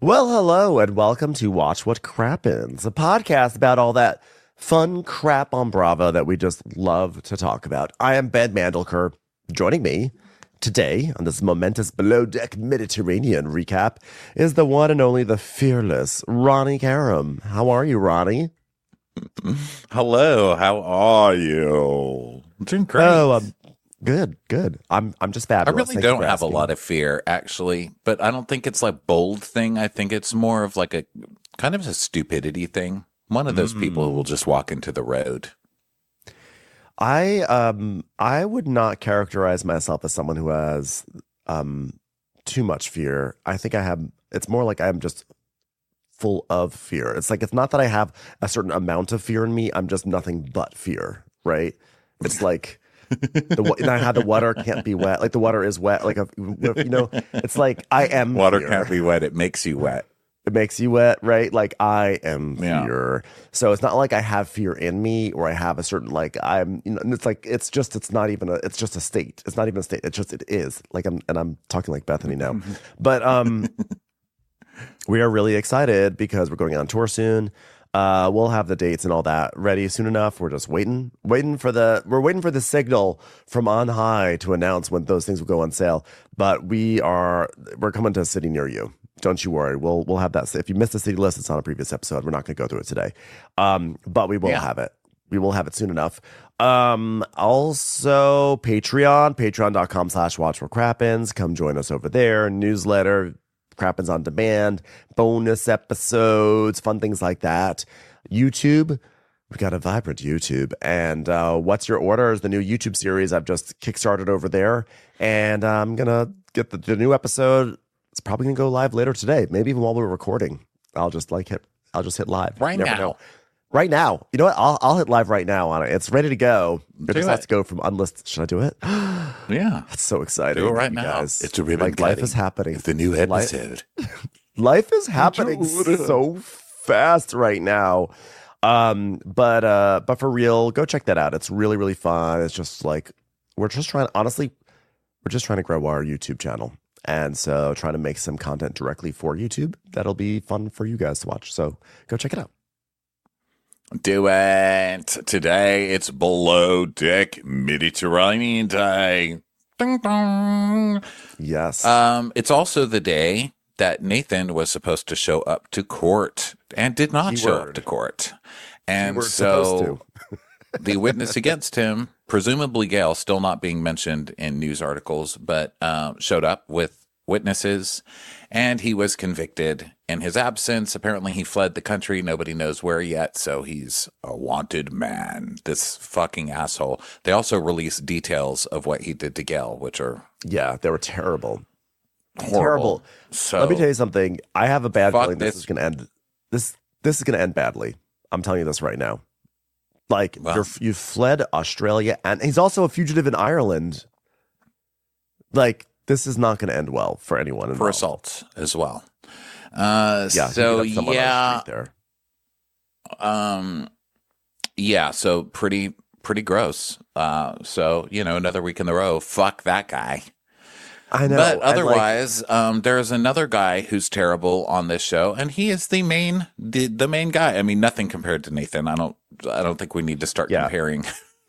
Well, hello, and welcome to Watch What Crappens, a podcast about all that fun crap on Bravo that we just love to talk about. I am Ben Mandelker. Joining me today on this momentous Below Deck Mediterranean recap is the one and only the fearless Ronnie Karam. How are you, Ronnie? Hello, how are you? I'm doing great. Good. I'm just I fabulous. really Thanks don't for have a asking. lot of fear, actually, but I don't think it's like bold thing. I think it's more of like a kind of a stupidity thing. One of those people who will just walk into the road. I would not characterize myself as someone who has too much fear. I think it's more like I'm just full of fear. It's like it's not that I have a certain amount of fear in me. I'm just nothing but fear, right? It's like how the water can't be wet. Like the water is wet. Like it's like I am Water fear. can't be wet; it makes you wet. It makes you wet, right? Like I am Yeah. fear. So it's not like I have fear in me or I have a certain like and it's like it's just a state. It's not even a state. It is. Like I'm talking like Bethany now. But we are really excited because we're going on tour soon. We'll have the dates and all that ready soon enough. We're just waiting for the signal from on high to announce when those things will go on sale. But we're coming to a city near you. Don't you worry. We'll have that. If you missed the city list, it's on a previous episode. We're not going to go through it today. But we will have it. We will have it soon enough. Also patreon.com/watchwhatcrappens. Come join us over there. Newsletter, Crappens on Demand, bonus episodes, fun things like that. YouTube, we've got a vibrant YouTube. And What's Your Order is the new YouTube series I've just kickstarted over there. And I'm going to get the new episode. It's probably going to go live later today, maybe even while we're recording. I'll just hit live. Right You never now. know. Right now. You know what? I'll hit live right now on it. It's ready to go. It Do just has it. to go from unlisted. Should I do it? Yeah, That's so exciting. do it right you now. guys. It's a ribbon Like life cutting. is happening. It's the new episode. Life is happening so fast right now. But for real, go check that out. It's really, really fun. It's just like we're just trying to grow our YouTube channel. And so trying to make some content directly for YouTube that'll be fun for you guys to watch. So go check it out. Do it. Today it's Below Deck Mediterranean Day. Ding dong. Yes. It's also the day that Nathan was supposed to show up to court and did not show up Keyword. to court. You And were supposed so the witness against him, presumably Gail, still not being mentioned in news articles, but showed up with witnesses and he was convicted in his absence. Apparently he fled the country. Nobody knows where yet. So he's a wanted man, this fucking asshole. They also released details of what he did to Gail, which are Yeah, they were terrible. horrible. Terrible. So Let me tell you something. I have a bad Fuck feeling this this. is going to end. This is going to end badly. I'm telling you this right now. Like Well. you fled Australia, and he's also a fugitive in Ireland. Like this is not going to end well for anyone for involved. assaults as well. Yeah. he So beat up someone on the street there. Yeah, so pretty gross. So another week in a row. Fuck that guy. I know. But and, like, otherwise, there's another guy who's terrible on this show, and he is the main guy. I mean, nothing compared to Nathan. I don't think we need to start Yeah. comparing,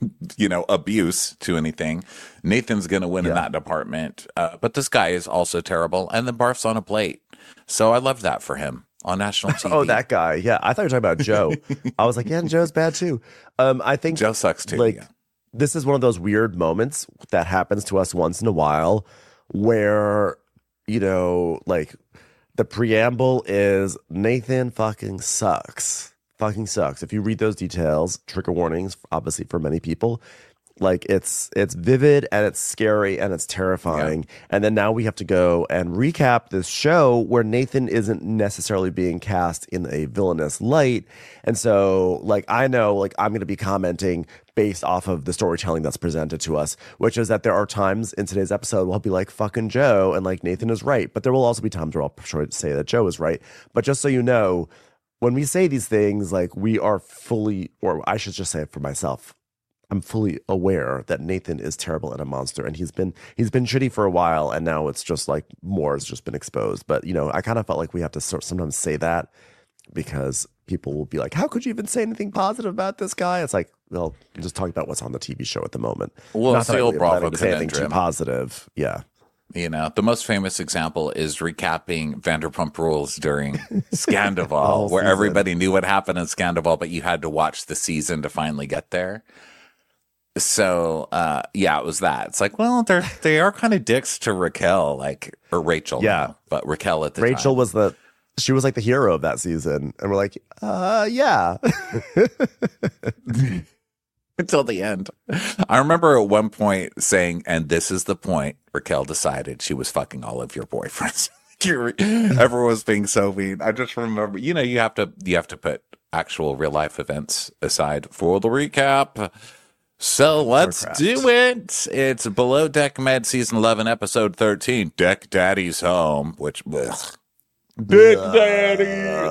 abuse to anything. Nathan's going to win in that department, but this guy is also terrible, and then barfs on a plate. So I love that for him on national TV. Oh, that guy. Yeah, I thought you were talking about Joe. I was like, yeah, and Joe's bad too. I think Joe sucks too. like yeah. this is one of those weird moments that happens to us once in a while where like the preamble is Nathan fucking sucks. If you read those details, trigger warnings obviously for many people, like it's vivid and it's scary and it's terrifying. And then now we have to go and recap this show where Nathan isn't necessarily being cast in a villainous light. And so like I know like I'm going to be commenting based off of the storytelling that's presented to us, which is that there are times in today's episode where I'll be like fucking Joe and like Nathan is right, but there will also be times where I'll say that Joe is right. But just so you know, when we say these things, like we are fully, or I should just say it for myself, I'm fully aware that Nathan is terrible and a monster, and he's been shitty for a while, and now it's just like more has just been exposed. But I kind of felt like we have to sometimes say that because people will be like, "How could you even say anything positive about this guy?" It's like, well, I'm just talking about what's on the TV show at the moment. Well, Not that Seal I'm Bravo planning to say anything too conundrum. positive. Yeah. The most famous example is recapping Vanderpump Rules during Scandival, where season. everybody knew what happened in Scandival, but you had to watch the season to finally get there. So, it was that. It's like, well, they are kind of dicks to Raquel, or Rachel. Yeah. Now, but Raquel at the Rachel time. she was like the hero of that season, and we're like, yeah. Until the end. I remember at one point saying, and this is the point, Raquel decided she was fucking all of your boyfriends. Everyone was being so mean. I just remember, you have to put actual real life events aside for the recap. So let's do it. It's Below Deck Med Season 11, Episode 13, Deck Daddy's Home, which... Deck Daddy!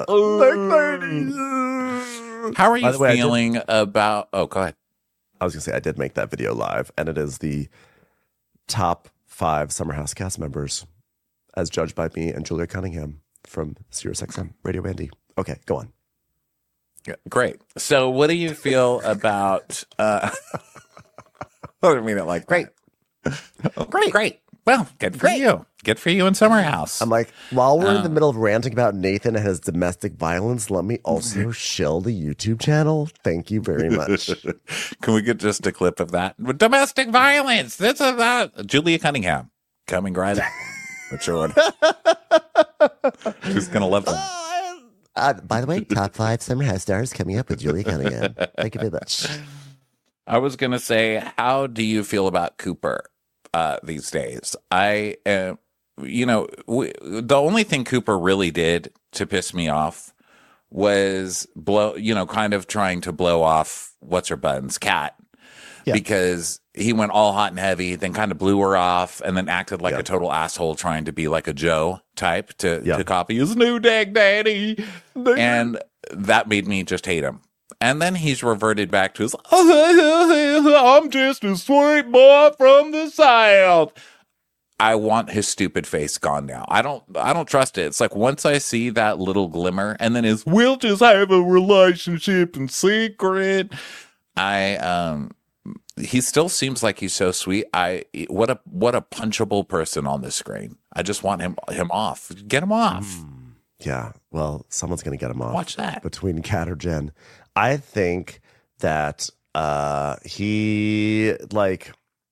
How are you feeling about... Oh, go ahead. I was going to say, I did make that video live, and it is the top 5 Summer House cast members as judged by me and Julia Cunningham from SiriusXM Radio Andy. Okay, go on. Yeah, great. So what do you feel about... I don't mean it like great. Great. Well, good for you. Good for you in Summer House. I'm like, while we're in the middle of ranting about Nathan and his domestic violence, let me also shill the YouTube channel. Thank you very much. Can we get just a clip of that? Domestic violence. This is that. Julia Cunningham coming right up. Which one? She's going to love them. By the way, top 5 Summer House stars coming up with Julia Cunningham. Thank you very much. I was going to say, how do you feel about Cooper these days? The only thing Cooper really did to piss me off was kind of trying to blow off what's her buns, Kat, because he went all hot and heavy, then kind of blew her off, and then acted like a total asshole trying to be like a Joe type to copy his new Deck Daddy, and that made me just hate him. And then he's reverted back to his, I'm just a sweet boy from the South. I want his stupid face gone now. I don't trust it. It's like once I see that little glimmer and then we'll just have a relationship in secret. He still seems like he's so sweet. What a punchable person on the screen. I just want him off. Get him off. Yeah. Well, someone's going to get him off. Watch that. Between Kat or Jen. I think that he like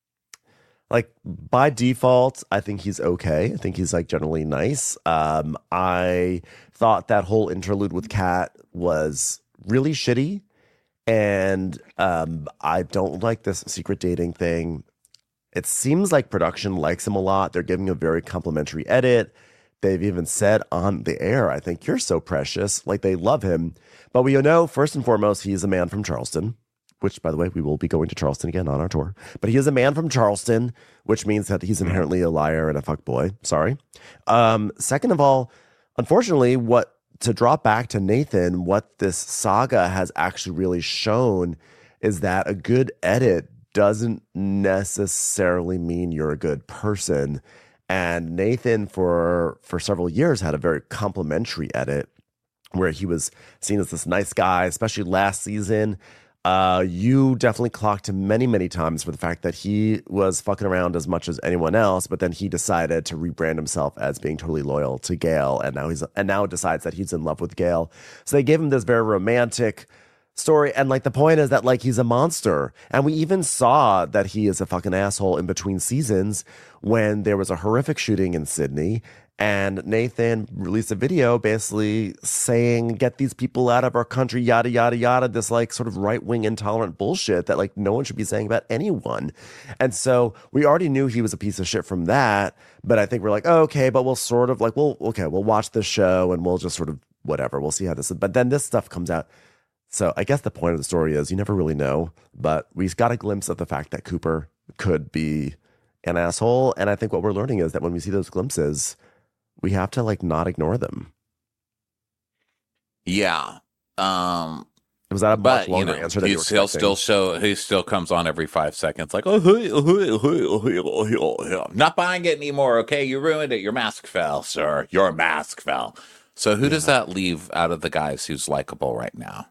by default, I think he's okay. I think he's like generally nice. I thought that whole interlude with Kat was really shitty, and I don't like this secret dating thing. It seems like production likes him a lot. They're giving a very complimentary edit. They've even said on the air, I think you're so precious. Like they love him. But we know, first and foremost, he's a man from Charleston, which, by the way, we will be going to Charleston again on our tour. But he is a man from Charleston, which means that he's inherently a liar and a fuckboy. Sorry. Second of all, unfortunately, to drop back to Nathan, what this saga has actually really shown is that a good edit doesn't necessarily mean you're a good person. And Nathan, for several years, had a very complimentary edit where he was seen as this nice guy, especially last season. You definitely clocked him many, many times for the fact that he was fucking around as much as anyone else, but then he decided to rebrand himself as being totally loyal to Gail, and now decides that he's in love with Gail. So they gave him this very romantic story, and like the point is that like he's a monster, and we even saw that he is a fucking asshole in between seasons when there was a horrific shooting in Sydney. And Nathan released a video basically saying, get these people out of our country, yada, yada, yada. This like sort of right-wing intolerant bullshit that like no one should be saying about anyone. And so we already knew he was a piece of shit from that. But I think we're like, oh, okay, but we'll sort of like, we'll watch this show and we'll just sort of whatever. We'll see how this is. But then this stuff comes out. So I guess the point of the story is you never really know. But we got a glimpse of the fact that Cooper could be an asshole. And I think what we're learning is that when we see those glimpses, we have to like not ignore them. Yeah. Was that a much But longer answer than you were expecting? he still comes on every 5 seconds, like, not buying it anymore. Okay, you ruined it. Your mask fell, sir. Your mask fell. So who does that leave out of the guys who's likable right now?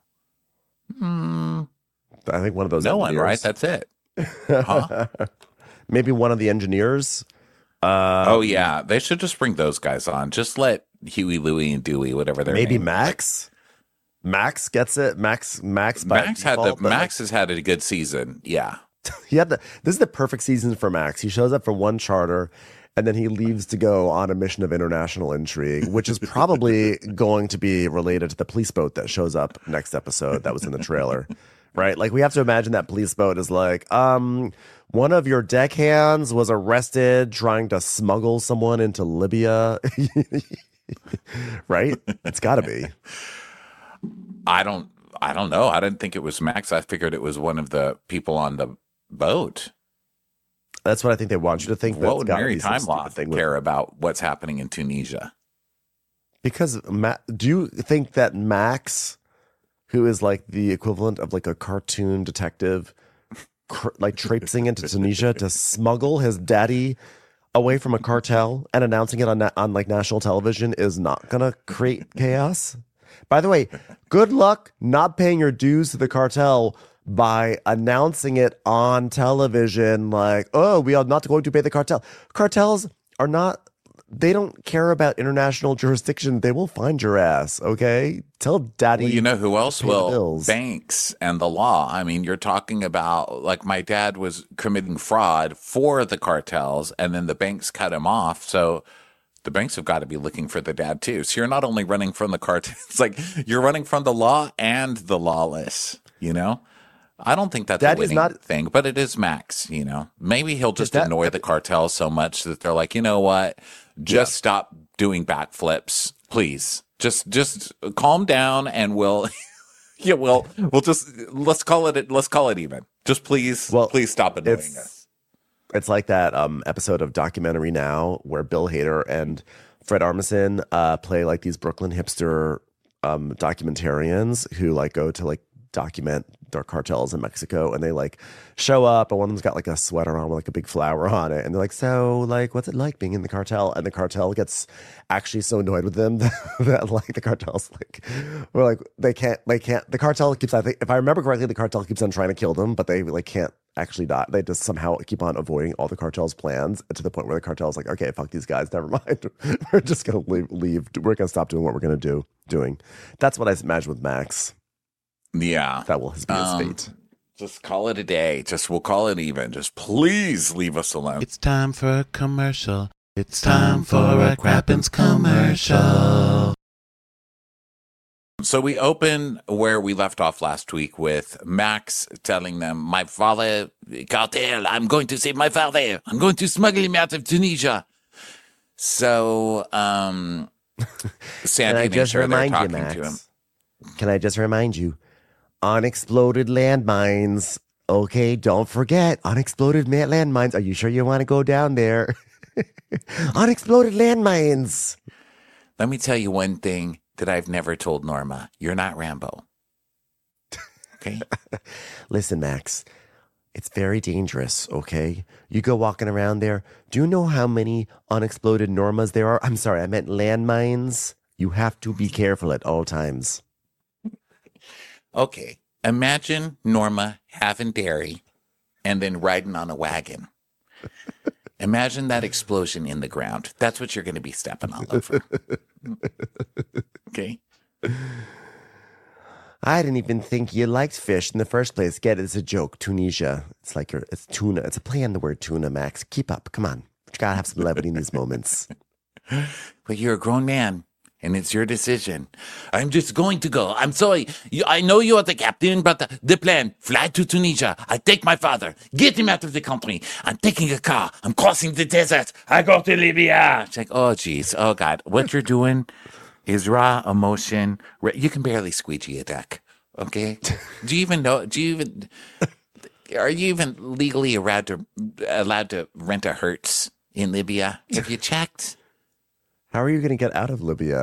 I think one of those No one, engineers. right? That's it. Huh? Maybe one of the engineers. Oh yeah, they should just bring those guys on. Just let Huey, Louie, and Dewey, whatever their Maybe name is, Max. Max gets it. Max. By Max default, but, Max has had a good season. Yeah. he had this is the perfect season for Max. He shows up for one charter, and then he leaves to go on a mission of international intrigue, which is probably going to be related to the police boat that shows up next episode that was in the trailer. Right? Like we have to imagine that police boat is like, one of your deckhands was arrested trying to smuggle someone into Libya. Right? It's gotta be. I don't know. I didn't think it was Max. I figured it was one of the people on the boat. That's what I think they want you to think. What would Mary Timeloft care about what's happening in Tunisia? Because do you think that Max, who is like the equivalent of like a cartoon detective, like traipsing into Tunisia to smuggle his daddy away from a cartel and announcing it on like national television, is not gonna create chaos? By the way, good luck not paying your dues to the cartel by announcing it on television like, oh, we are not going to pay the cartel. Cartels are not, they don't care about international jurisdiction. They will find your ass, okay? Tell daddy. Well, you know who else will? Bills. Banks and the law. I mean, you're talking about, like, my dad was committing fraud for the cartels, and then the banks cut him off. So the banks have got to be looking for the dad too. So you're not only running from the cartel, it's like you're running from the law and the lawless, you know? I don't think that's a winning thing, but it is Max, you know? Maybe he'll just annoy the cartel so much that they're like, you know what? Just stop doing backflips, please. Just calm down and we'll let's call it even. Just please stop annoying us. It's like that episode of Documentary Now where Bill Hader and Fred Armisen play like these Brooklyn hipster documentarians who like go to like document their cartels in Mexico, and they like show up, and one of them's got like a sweater on with like a big flower on it, and they're like, so like what's it like being in the cartel? And the cartel gets actually so annoyed with them that like the cartel's like, we're like they can't the cartel keeps, I think if I remember correctly, the cartel keeps on trying to kill them, but they like can't actually die. They just somehow keep on avoiding all the cartel's plans to the point where the cartel's like, okay, fuck these guys, never mind. We're just gonna leave. We're gonna stop doing what we're gonna doing. That's what I imagine with Max. Yeah. That will be his fate. Just call it a day. We'll call it even. Just please leave us alone. It's time for a commercial. It's time for a Crappens commercial. So we open where we left off last week with Max telling them, my father, cartel, I'm going to save my father. I'm going to smuggle him out of Tunisia. So, Sandy and Nature, they're talking to him. Can I just remind you? Unexploded landmines. Okay, don't forget. Unexploded landmines. Are you sure you want to go down there? Unexploded landmines. Let me tell you one thing that I've never told Norma. You're not Rambo. Okay? Listen, Max. It's very dangerous, okay? You go walking around there. Do you know how many unexploded Normas there are? I'm sorry, I meant landmines. You have to be careful at all times. Okay, imagine Norma having dairy and then riding on a wagon. Imagine that explosion in the ground. That's what you're going to be stepping all over. Okay? I didn't even think you liked fish in the first place. Get it? It's a joke. Tunisia. It's like it's tuna. It's a play on the word tuna, Max. Keep up. Come on. You got to have some levity in these moments. But you're a grown man. And it's your decision. I'm just going to go. I'm sorry. I know you are the captain, but the plan, fly to Tunisia. I take my father, get him out of the country. I'm taking a car. I'm crossing the desert. I go to Libya. It's like, oh, geez. Oh, God. What you're doing is raw emotion. You can barely squeegee a deck. Okay? Are you even legally allowed to rent a Hertz in Libya? Have you checked? How are you going to get out of Libya?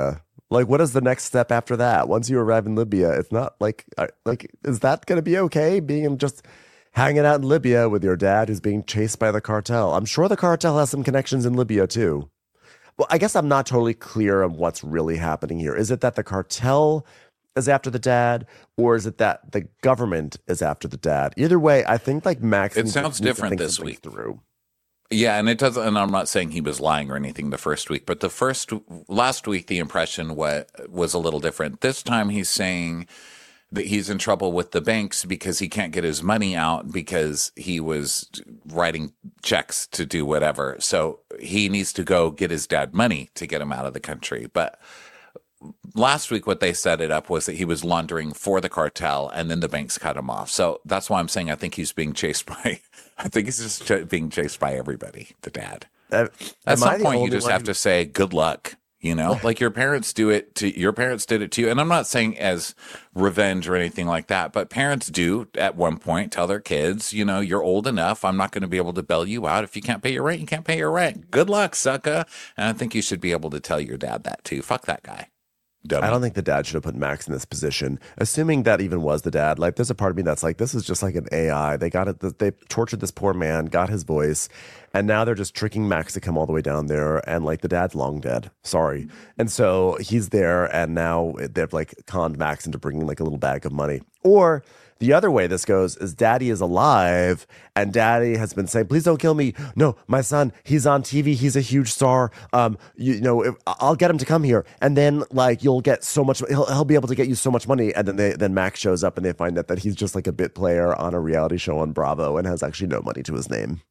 Like, what is the next step after that? Once you arrive in Libya, it's not like, is that going to be okay? Being just hanging out in Libya with your dad who's being chased by the cartel. I'm sure the cartel has some connections in Libya too. Well, I guess I'm not totally clear on what's really happening here. Is it that the cartel is after the dad, or is it that the government is after the dad? Either way, I think like Max. It sounds different this week. Through. Yeah, and it doesn't. And I'm not saying he was lying or anything the first week, but last week the impression was a little different. This time he's saying that he's in trouble with the banks because he can't get his money out because he was writing checks to do whatever. So he needs to go get his dad money to get him out of the country. But last week, what they set it up was that he was laundering for the cartel and then the banks cut him off. So that's why I'm saying I think he's being chased by, I think he's just being chased by everybody, the dad. At some point, you just have to say, good luck. You know, like your parents did it to you. And I'm not saying as revenge or anything like that, but parents do at one point tell their kids, you know, you're old enough. I'm not going to be able to bail you out. If you can't pay your rent, you can't pay your rent. Good luck, sucker. And I think you should be able to tell your dad that too. Fuck that guy. Dummy. I don't think the dad should have put Max in this position. Assuming that even was the dad, like there's a part of me that's like, this is just like an AI. They got it. They tortured this poor man, got his voice, and now they're just tricking Max to come all the way down there. And like the dad's long dead. Sorry. And so he's there, and now they've like conned Max into bringing like a little bag of money. Or the other way this goes is Daddy is alive, and Daddy has been saying, please don't kill me. No, my son, he's on TV. He's a huge star. I'll get him to come here. And then like you'll get so much, he'll be able to get you so much money. And then Max shows up and they find out that he's just like a bit player on a reality show on Bravo and has actually no money to his name.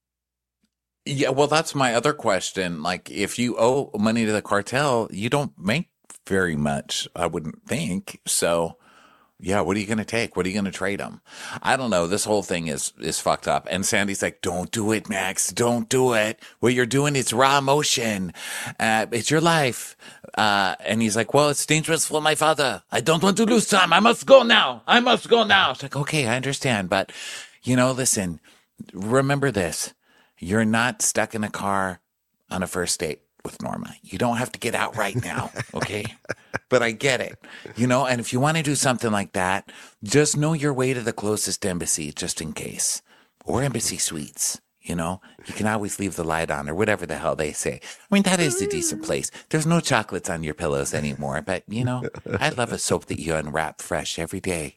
Yeah, well, that's my other question. Like, if you owe money to the cartel, you don't make very much, I wouldn't think. So, yeah, what are you going to take? What are you going to trade them? I don't know. This whole thing is fucked up. And Sandy's like, don't do it, Max. Don't do it. What you're doing is raw emotion. It's your life. And he's like, well, it's dangerous for my father. I don't want to lose time. I must go now. It's like, okay, I understand. But, you know, listen, remember this. You're not stuck in a car on a first date with Norma. You don't have to get out right now, okay? But I get it, you know? And if you want to do something like that, just know your way to the closest embassy just in case. Or embassy suites, you know? You can always leave the light on or whatever the hell they say. I mean, that is a decent place. There's no chocolates on your pillows anymore, but, you know, I love a soap that you unwrap fresh every day.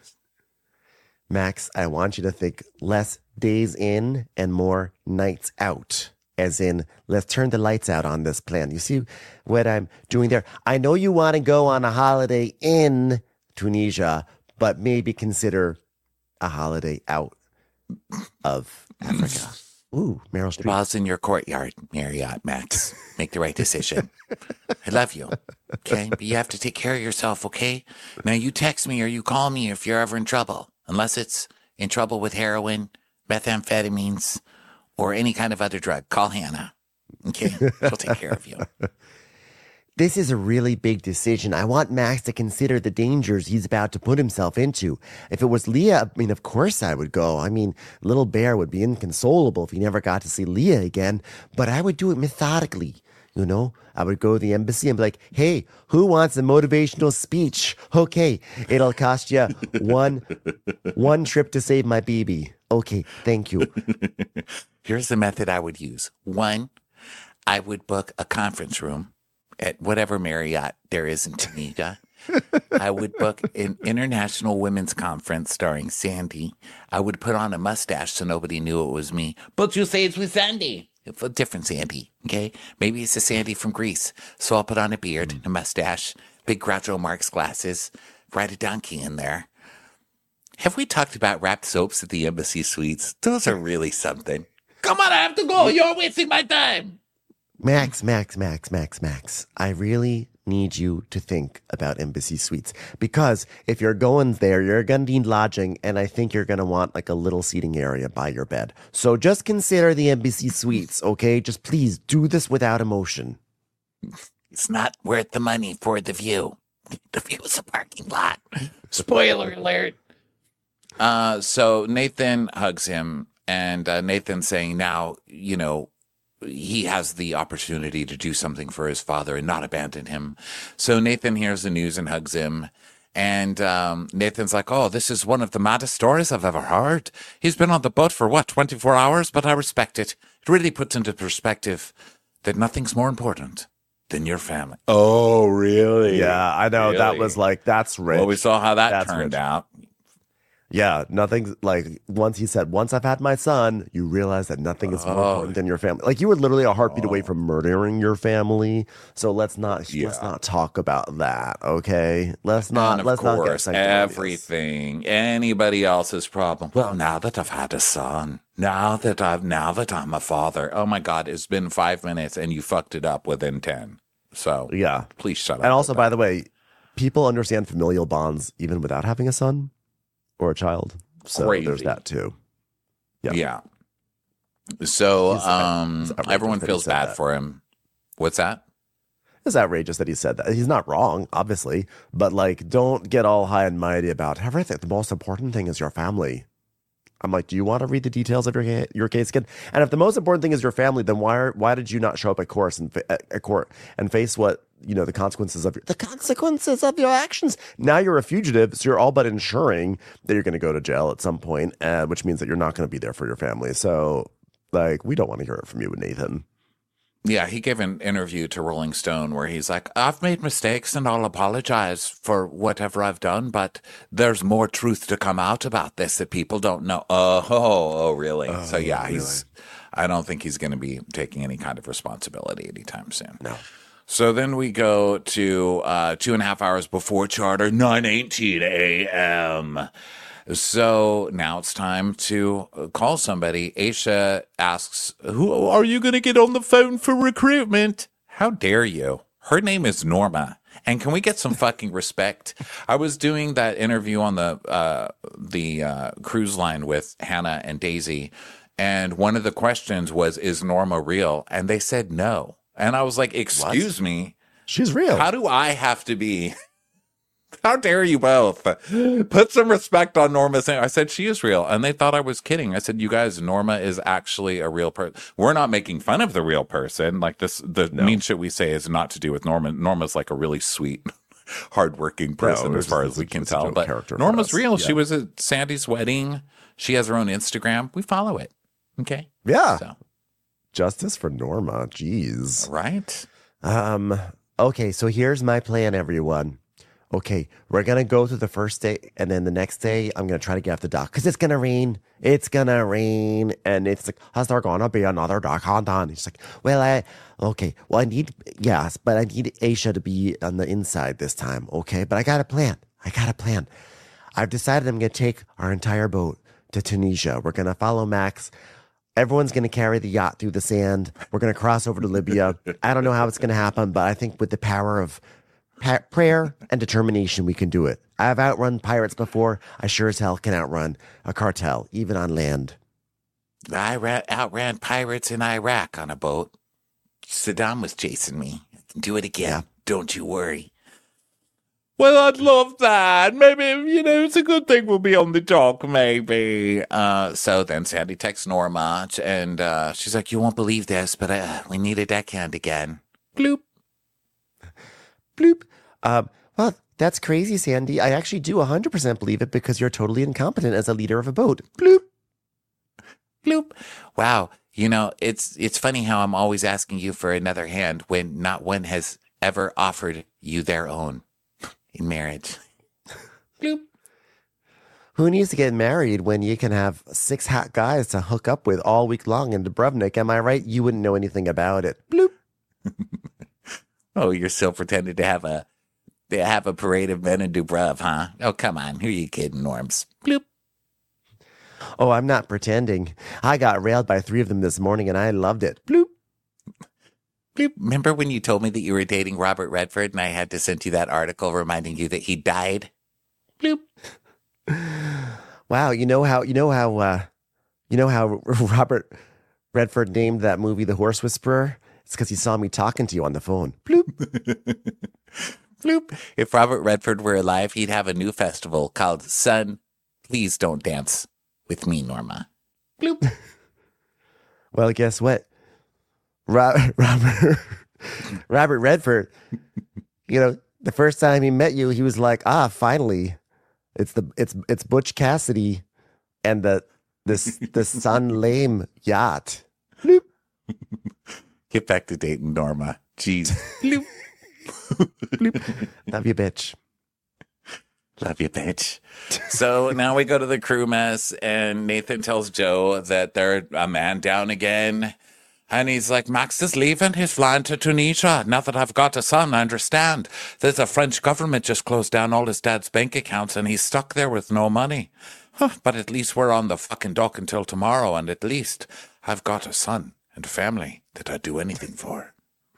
Max, I want you to think less days in and more nights out. As in, let's turn the lights out on this plan. You see what I'm doing there? I know you want to go on a holiday in Tunisia, but maybe consider a holiday out of Africa. Ooh, Meryl Streep. Ball's in your courtyard, Marriott, Max. Make the right decision. I love you. Okay? But you have to take care of yourself, okay? Now you text me or you call me if you're ever in trouble. Unless it's in trouble with heroin, methamphetamines, or any kind of other drug. Call Hannah. Okay? She'll take care of you. This is a really big decision. I want Max to consider the dangers he's about to put himself into. If it was Leah, I mean, of course I would go. I mean, little Bear would be inconsolable if he never got to see Leah again. But I would do it methodically. You know, I would go to the embassy and be like, hey, who wants a motivational speech? Okay, it'll cost you one trip to save my baby. Okay, thank you. Here's the method I would use. 1, I would book a conference room at whatever Marriott there is in Tunisia. I would book an international women's conference starring Sandy. I would put on a mustache so nobody knew it was me. But you say it's with Sandy. It's a different Sandy, okay? Maybe it's a Sandy from Greece. So I'll put on a beard, a mustache, big Groucho Marx glasses, ride a donkey in there. Have we talked about wrapped soaps at the embassy suites? Those are really something. Come on, I have to go. You're wasting my time. Max. I really need you to think about embassy suites. Because if you're going there, you're going to need lodging, and I think you're going to want like a little seating area by your bed. So just consider the embassy suites, okay? Just please do this without emotion. It's not worth the money for the view. The view is a parking lot. Spoiler alert. So Nathan hugs him, and Nathan's saying, now, you know, he has the opportunity to do something for his father and not abandon him. So Nathan hears the news and hugs him. And Nathan's like, oh, this is one of the maddest stories I've ever heard. He's been on the boat for, 24 hours? But I respect it. It really puts into perspective that nothing's more important than your family. Oh, really? Yeah, I know. Really? That was like, that's rich. Well, we saw how that turned rich. out. Yeah, nothing's like, once he said, once I've had my son, you realize that nothing is more important than your family. Like, you were literally a heartbeat away from murdering your family. So let's not talk about that, okay? Let's not get sanctimonious. Everything, anybody else's problem. Well, now that I've had a son, now that I'm a father, oh my God, it's been 5 minutes and you fucked it up within 10. So yeah, please shut up. And also, by the way, people understand familial bonds even without having a son or a child. So there's that too. Yeah. So everyone feels bad for him. What's that? It's outrageous that he said that. He's not wrong, obviously, but like, don't get all high and mighty about everything. The most important thing is your family. I'm like, do you want to read the details of your case again? And if the most important thing is your family, then why did you not show up at court and face what, the consequences of your actions? Now you're a fugitive, so you're all but ensuring that you're going to go to jail at some point, which means that you're not going to be there for your family. So, like, we don't want to hear it from you, Nathan. Yeah, he gave an interview to Rolling Stone where he's like, I've made mistakes and I'll apologize for whatever I've done, but there's more truth to come out about this that people don't know. Oh, really? So yeah, I don't think he's going to be taking any kind of responsibility anytime soon. No. So then we go to 2.5 hours before charter, 9:18 a.m. So now it's time to call somebody. Aisha asks, who are you going to get on the phone for recruitment? How dare you? Her name is Norma. And can we get some fucking respect? I was doing that interview on the cruise line with Hannah and Daisy. And one of the questions was, is Norma real? And they said no. And I was like, excuse me. She's real. How do I have to be? How dare you both? Put some respect on Norma's name. I said, she is real. And they thought I was kidding. I said, you guys, Norma is actually a real person. We're not making fun of the real person. Like mean shit we say is not to do with Norma. Norma's like a really sweet, hardworking person as far as we can tell. But Norma's real. Yeah. She was at Sandy's wedding. She has her own Instagram. We follow it. Okay. Yeah. So. Justice for Norma. Jeez. Right. Okay, so here's my plan, everyone. Okay, we're going to go through the first day, and then the next day, I'm going to try to get off the dock, because it's going to rain. It's going to rain, and it's like, is there going to be another dock hunt on? He's like, I need Aisha to be on the inside this time, okay? But I got a plan. I've decided I'm going to take our entire boat to Tunisia. We're going to follow Max. Everyone's going to carry the yacht through the sand. We're going to cross over to Libya. I don't know how it's going to happen, but I think with the power of prayer and determination, we can do it. I've outrun pirates before. I sure as hell can outrun a cartel, even on land. I outran pirates in Iraq on a boat. Saddam was chasing me. I can do it again. Yeah. Don't you worry. Well, I'd love that. Maybe, it's a good thing we'll be on the dock, maybe. So then Sandy texts Norma, and she's like, you won't believe this, but we need a deckhand again. Bloop. Bloop. Well, that's crazy, Sandy. I actually do 100% believe it because you're totally incompetent as a leader of a boat. Bloop. Bloop. Wow. It's funny how I'm always asking you for another hand when not one has ever offered you their own in marriage. Bloop. Who needs to get married when you can have 6 hot guys to hook up with all week long in Dubrovnik? Am I right? You wouldn't know anything about it. Bloop. Oh, you're still pretending to have a parade of men in Dubrov, huh? Oh, come on. Who are you kidding, Norms? Bloop. Oh, I'm not pretending. I got railed by 3 of them this morning, and I loved it. Bloop. Bloop. Remember when you told me that you were dating Robert Redford, and I had to send you that article reminding you that he died? Bloop. Wow, you know how Robert Redford named that movie The Horse Whisperer? It's because he saw me talking to you on the phone. Bloop. Bloop. If Robert Redford were alive, he'd have a new festival called Son, Please Don't Dance with Me, Norma. Bloop. Well, guess what? Robert Robert Redford, the first time he met you, he was like, finally, it's Butch Cassidy and the Sun Lame yacht. Bloop. Get back to dating Norma. Jeez. Bloop. Bloop. Love you, bitch. Love you, bitch. So now we go to the crew mess, and Nathan tells Joe that they're a man down again. And he's like, Max is leaving. He's flying to Tunisia. Now that I've got a son, I understand. There's a French government just closed down all his dad's bank accounts, and he's stuck there with no money. But at least we're on the fucking dock until tomorrow, and at least I've got a son and a family that I'd do anything for.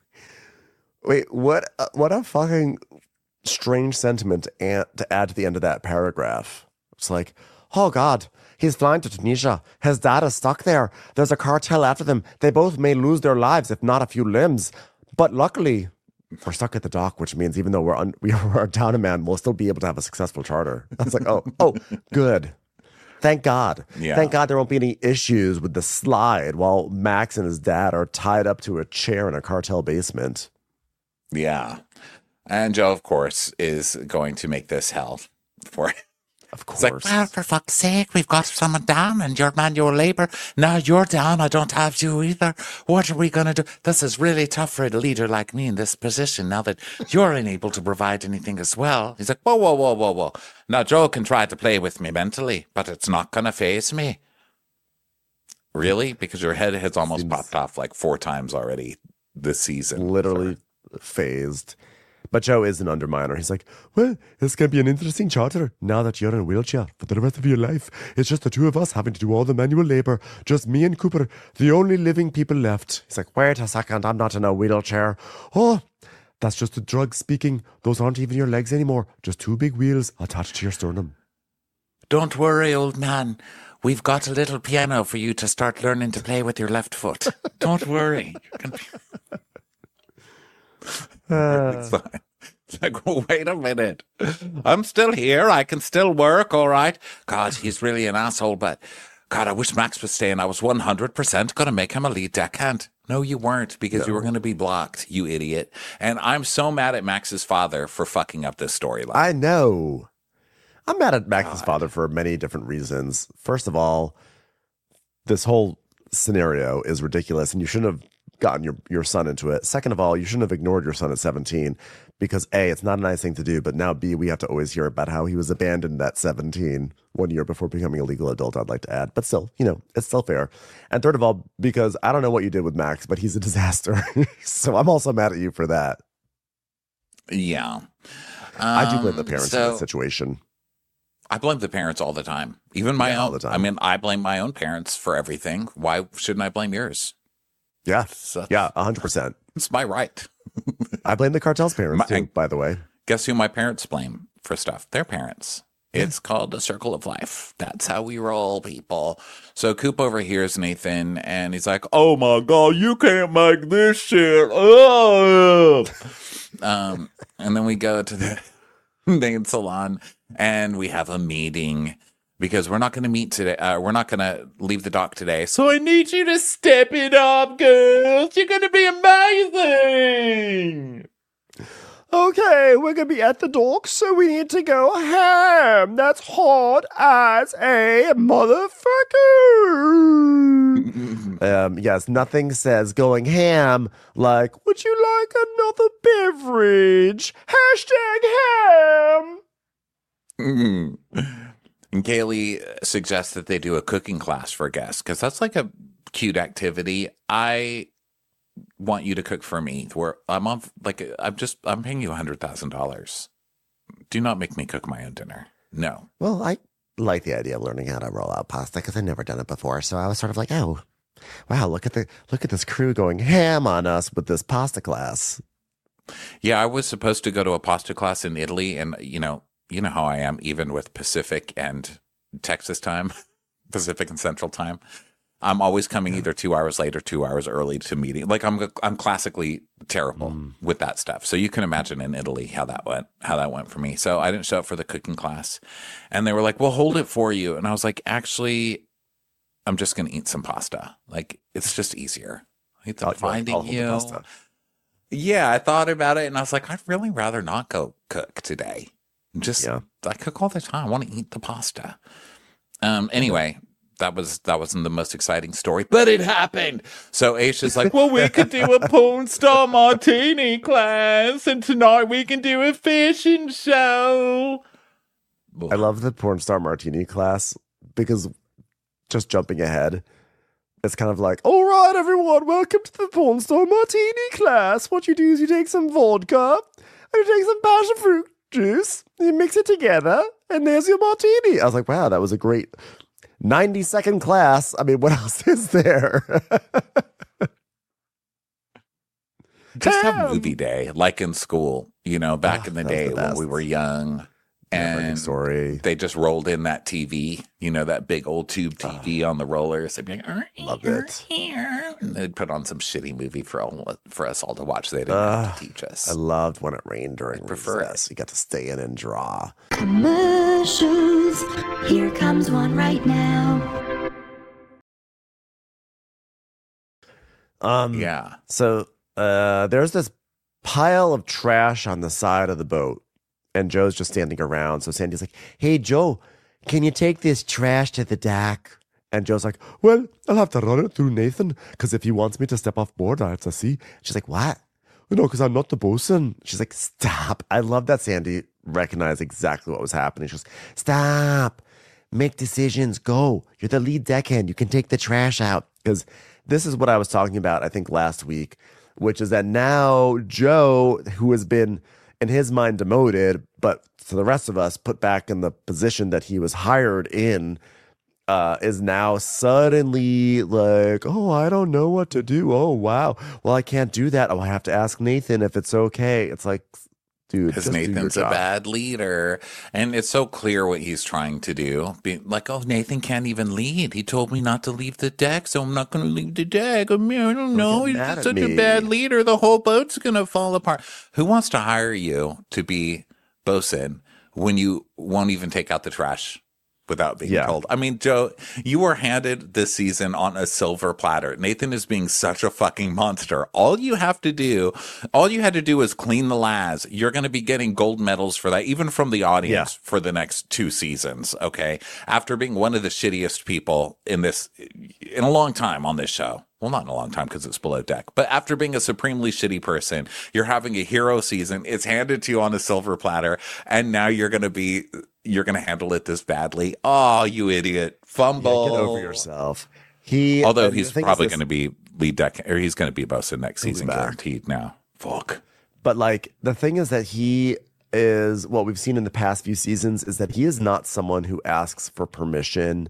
Wait, what a fucking strange sentiment to add to the end of that paragraph. It's like, oh God, he's flying to Tunisia. His dad is stuck there. There's a cartel after them. They both may lose their lives, if not a few limbs. But luckily, we're stuck at the dock, which means even though we're down a man, we'll still be able to have a successful charter. I was like, oh, good. Thank God. Yeah. Thank God there won't be any issues with the slide while Max and his dad are tied up to a chair in a cartel basement. Yeah. And Joe, of course, is going to make this hell for it. Of course. It's like, well, for fuck's sake, we've got someone down and you're manual labor. Now you're down. I don't have you either. What are we going to do? This is really tough for a leader like me in this position now that you're unable to provide anything as well. He's like, whoa. Now Joe can try to play with me mentally, but it's not going to faze me. Really? Because your head has almost popped off like 4 times already this season. Literally phased. But Joe is an underminer. He's like, well, this can be an interesting charter now that you're in a wheelchair for the rest of your life. It's just the two of us having to do all the manual labor. Just me and Cooper, the only living people left. He's like, wait a second, I'm not in a wheelchair. Oh, that's just the drug speaking. Those aren't even your legs anymore. Just 2 big wheels attached to your sternum. Don't worry, old man. We've got a little piano for you to start learning to play with your left foot. Don't worry. It's fine. It's like, well, wait a minute. I'm still here. I can still work, all right? God, he's really an asshole, but God, I wish Max was staying. I was 100% going to make him a lead deckhand. No, you weren't, because you were going to be blocked, you idiot. And I'm so mad at Max's father for fucking up this storyline. I know. I'm mad at Max's father for many different reasons. First of all, this whole scenario is ridiculous, and you shouldn't have gotten your son into it. Second of all, you shouldn't have ignored your son at 17 because A, it's not a nice thing to do, but now B, we have to always hear about how he was abandoned at 17, 1 year before becoming a legal adult, I'd like to add. But still, it's still fair. And third of all, because I don't know what you did with Max, but he's a disaster. So I'm also mad at you for that. Yeah. I do blame the parents in this situation. I blame the parents all the time. Even my own. All the time. I mean, I blame my own parents for everything. Why shouldn't I blame yours? Yeah. Yeah, 100%. It's my right. I blame the cartel's parents too, by the way. Guess who my parents blame for stuff? Their parents. It's called the circle of life. That's how we roll, people. So Coop overhears Nathan, and he's like, oh my God, you can't make this shit up. And then we go to the main salon, and we have a meeting. Because we're not going to meet today. We're not going to leave the dock today. So I need you to step it up, girls. You're going to be amazing. Okay, we're going to be at the dock, so we need to go ham. That's hard as a motherfucker. Yes, nothing says going ham like, would you like another beverage? #ham. And Kaylee suggests that they do a cooking class for guests because that's like a cute activity. I want you to cook for me. Where I'm paying you $100,000. Do not make me cook my own dinner. No. Well, I like the idea of learning how to roll out pasta because I've never done it before. So I was sort of like, oh, wow, look at this crew going ham on us with this pasta class. Yeah, I was supposed to go to a pasta class in Italy, and you know how I am, even with Pacific and Texas time, Pacific and Central time. I'm always coming either 2 hours late or 2 hours early to meeting. Like I'm classically terrible with that stuff. So you can imagine in Italy how that went for me. So I didn't show up for the cooking class, and they were like, "We'll hold it for you." And I was like, "Actually, I'm just going to eat some pasta. Like it's just easier." Ethan, finding I'll hold the you. pasta. Yeah, I thought about it and I was like, I'd really rather not go cook today. I cook all the time. I want to eat the pasta. Anyway, that wasn't the most exciting story, but it happened. So Aisha's like, well, we could do a porn star martini class, and tonight we can do a fashion show. I love the porn star martini class because just jumping ahead, it's kind of like, all right, everyone, welcome to the porn star martini class. What you do is you take some vodka and you take some passion fruit juice, you mix it together, and there's your martini. I was like, wow, that was a great 90-second class. I mean, what else is there? Just have movie day, like in school, back in the day when we were young. And story. They just rolled in that TV, that big old tube TV on the rollers. They'd be like, love it. And they'd put on some shitty movie for us all to watch. They didn't have to teach us. I loved when it rained during prefer recess. You got to stay in and draw. Commercials. Here comes one right now. Yeah. So there's this pile of trash on the side of the boat. And Joe's just standing around. So Sandy's like, hey, Joe, can you take this trash to the dock? And Joe's like, well, I'll have to run it through Nathan because if he wants me to step off board, I have to see. She's like, what? No, because I'm not the bosun. She's like, stop. I love that Sandy recognized exactly what was happening. She goes, stop. Make decisions. Go. You're the lead deckhand. You can take the trash out. Because this is what I was talking about, I think, last week, which is that now Joe, who has been in his mind demoted, but to the rest of us put back in the position that he was hired in, is now suddenly like, oh, I don't know what to do. Oh, wow. Well, I can't do that. Oh, I have to ask Nathan if it's okay. It's like, dude, because Nathan's a bad leader. And it's so clear what he's trying to do. Be like, oh, Nathan can't even lead. He told me not to leave the deck, so I'm not going to leave the deck. I don't know. He's such a bad leader. The whole boat's going to fall apart. Who wants to hire you to be bosun when you won't even take out the trash without being told? I mean, Joe, you were handed this season on a silver platter. Nathan is being such a fucking monster. All you had to do is clean the Laz. You're going to be getting gold medals for that, even from the audience for the next 2 seasons. Okay. After being one of the shittiest people in a long time on this show. Well, not in a long time because it's below deck, but after being a supremely shitty person, you're having a hero season. It's handed to you on a silver platter. And now you're going to handle it this badly. Oh, you idiot. Fumble. Yeah, get over yourself. Although he's probably going to be lead deck, or he's going to be bosun next season, guaranteed now. Fuck. But like, the thing is that he is, what we've seen in the past few seasons is that he is not someone who asks for permission.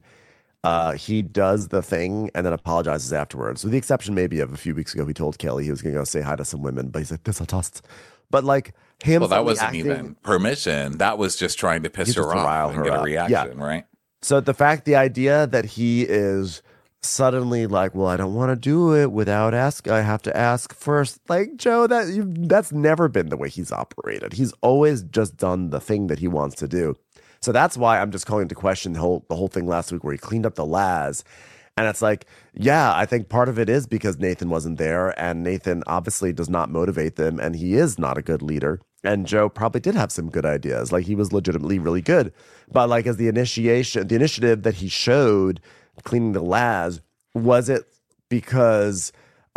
He does the thing and then apologizes afterwards. With the exception maybe of a few weeks ago, he told Kelly he was going to go say hi to some women, but he's like, this is a test. But like him, well, that wasn't even permission. That was just trying to piss her off and get a reaction, right? So the idea that he is suddenly like, well, I don't want to do it without asking. I have to ask first. Like, Joe, that's never been the way he's operated. He's always just done the thing that he wants to do. So that's why I'm just calling into question the whole thing last week where he cleaned up the Laz. And it's like, yeah, I think part of it is because Nathan wasn't there, and Nathan obviously does not motivate them, and he is not a good leader. And Joe probably did have some good ideas. Like, he was legitimately really good. But like, as the initiative that he showed cleaning the Laz, was it because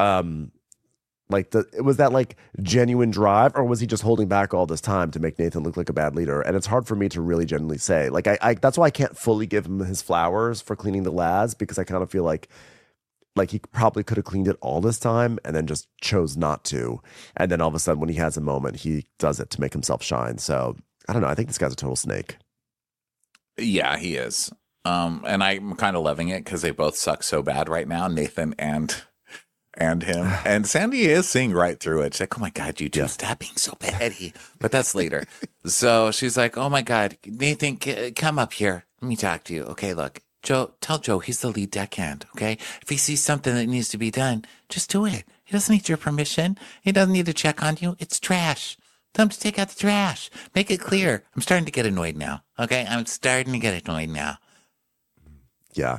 was that like genuine drive, or was he just holding back all this time to make Nathan look like a bad leader? And it's hard for me to really genuinely say. Like, I that's why I can't fully give him his flowers for cleaning the Laz, because I kind of feel like he probably could have cleaned it all this time and then just chose not to. And then all of a sudden, when he has a moment, he does it to make himself shine. So I don't know. I think this guy's a total snake. Yeah, he is. And I'm kind of loving it because they both suck so bad right now, Nathan and him. And Sandy is seeing right through it. She's like, oh my God, you two, stop being so petty. But that's later. So she's like, oh my God, Nathan, come up here. Let me talk to you. Okay, look, Joe, tell Joe he's the lead deckhand. Okay. If he sees something that needs to be done, just do it. He doesn't need your permission. He doesn't need to check on you. It's trash. Tell him to take out the trash. Make it clear. I'm starting to get annoyed now. Okay. I'm starting to get annoyed now. Yeah.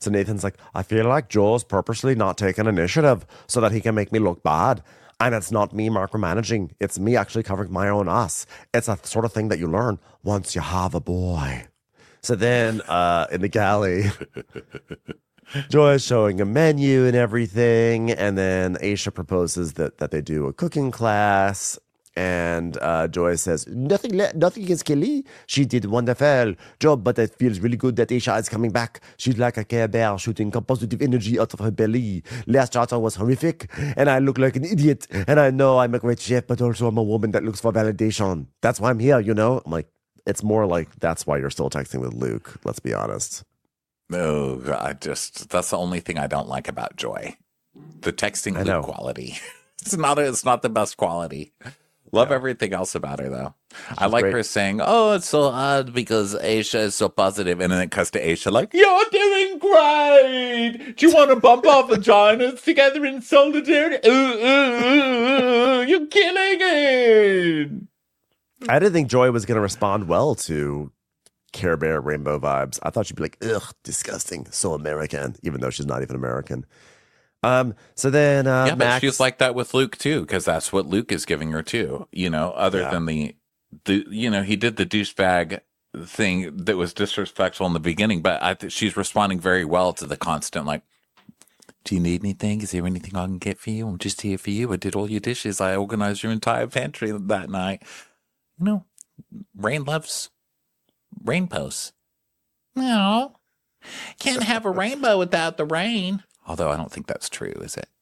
So Nathan's like, I feel like Joe's purposely not taking initiative so that he can make me look bad. And it's not me micromanaging. It's me actually covering my own ass. It's a sort of thing that you learn once you have a boy. So then in the galley, Joy is showing a menu and everything. And then Aisha proposes that they do a cooking class. And Joy says, nothing against Kelly. She did a wonderful job, but it feels really good that Aisha is coming back. She's like a Care Bear shooting positive energy out of her belly. Last chapter was horrific, and I look like an idiot. And I know I'm a great chef, but also I'm a woman that looks for validation. That's why I'm here, you know? I'm like, it's more like that's why you're still texting with Luke, let's be honest. No, that's the only thing I don't like about Joy. The texting Luke quality. It's not the best quality. Love everything else about her, though. I like her saying, oh, it's so odd because Aisha is so positive. And then it cuts to Aisha like, you're doing great. Do you want to bump our vaginas together in solidarity? You're killing it. I didn't think Joy was going to respond well to Care Bear rainbow vibes. I thought she'd be like, ugh, disgusting, so American, even though she's not even American. So then, yeah, Max, but she's like that with Luke too, because that's what Luke is giving her too. You know, other than the you know, he did the douchebag thing that was disrespectful in the beginning, but I think she's responding very well to the constant like, do you need anything? Is there anything I can get for you? I'm just here for you. I did all your dishes. I organized your entire pantry that night. You know, Rain loves rainbows. No, can't have a rainbow without the rain. Although I don't think that's true, is it?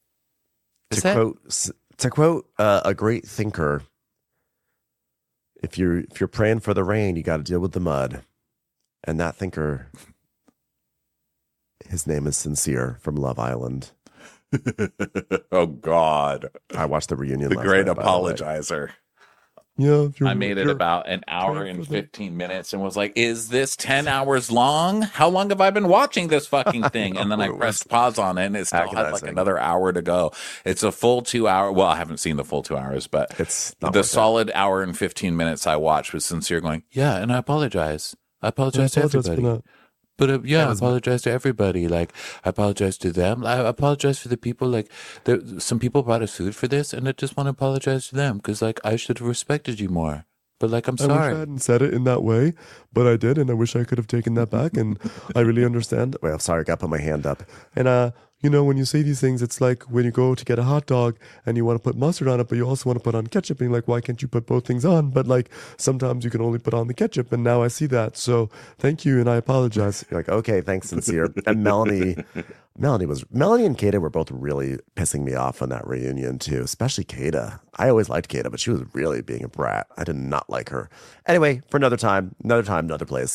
To quote a great thinker, if you're praying for the rain, you got to deal with the mud. And that thinker, his name is Sincere from Love Island. Oh God! I watched the reunion. The last great night, apologizer. Yeah, I made it about an hour and 15 minutes and was like, is this 10 hours long? How long have I been watching this fucking thing? And then I pressed pause on it and it still had like another hour to go. It's a full 2 hour. Well, I haven't seen the full 2 hours, but it's the solid hour and 15 minutes I watched was Sincere going, yeah, and I apologize. I apologize to everybody. But I apologize to everybody. Like, I apologize to them. I apologize for the people. Like, some people brought us food for this, and I just want to apologize to them because, like, I should have respected you more. But, like, I'm sorry. I wish I hadn't said it in that way, but I did, and I wish I could have taken that back. And I really understand. Well, sorry, I got to put my hand up. And you know, when you say these things, it's like when you go to get a hot dog and you want to put mustard on it, but you also want to put on ketchup. And you're like, why can't you put both things on? But like, sometimes you can only put on the ketchup. And now I see that. So thank you. And I apologize. You're like, okay, thanks, Sincere. And Melanie and Kata were both really pissing me off on that reunion too, especially Kata. I always liked Kata, but she was really being a brat. I did not like her. Anyway, for another time, another place.